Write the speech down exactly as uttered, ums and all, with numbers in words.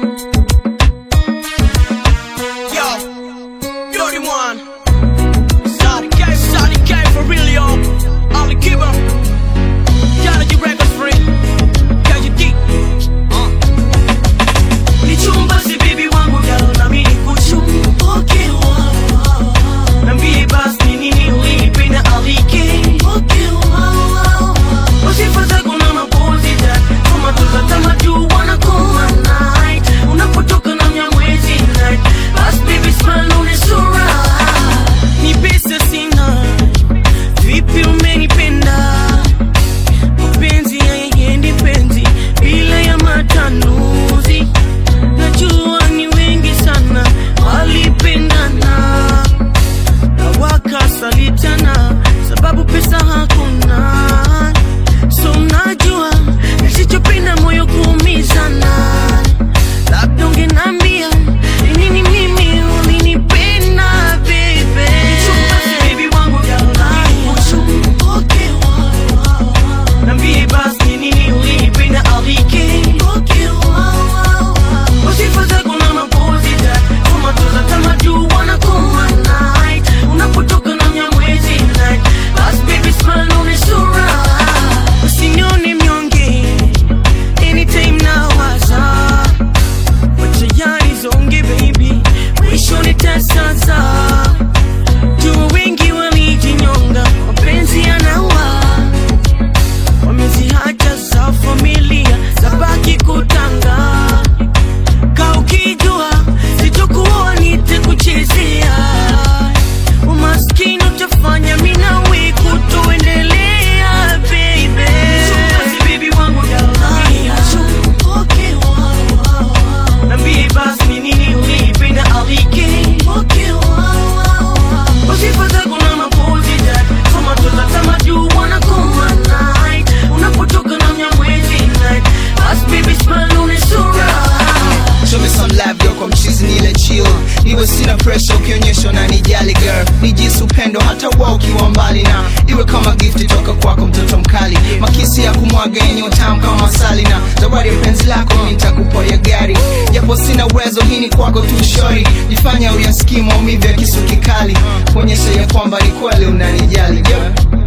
sababu pesa hakuna. So unajua nisichopenda moyo kuumizana. Labda ungenambia ni nini mimi ulinipenda baby. Nichumba baby wangu okay wow. Nambie basi ni nini ulinipenda alike. Okay wow. Usifa zako na mapozi that kama toza kama juu wana kuma night. Unapotoka na mnyamwezi night. Bas baby smile on is alright. Usinione mnyonge anytime now waza. Wacha yani zonge baby. Mwisho nitasaza. Jua wengi walijinyonga. Mapenzi yanaua. Wameziacha za familia. Zabaki kutanga. Ka ukijua sitokuwa nitakuchezea. Umaskini utafanya mimi nawe kutoendelea baby. Basi baby wangu dalai okay wow. Nambie basi ni nini ulipenda alike. Okay wow. Usifa zako na mapozi that kama toza kama juu wana kuma night. Unapotoka na mnyamwezi night. Basi baby smile on is alright. Show me some love yoko mchizi nile chill. Niwe sina pressure ukionyesha unanijali girl. Nijisi upendo hata wao ukiwa mbali na iwe kama gift toka kwako mtoto mkali. Makisi ya kumwaga yenye utamu kama asali na zawadi ya penzi lako nitakupa ya gari. Japo sina uwezo hii ni kwako tu shori. Jifanya uyasikie maumivu ya kisu kikali. Kuonyesha ya kwamba ni kweli unanijali girl.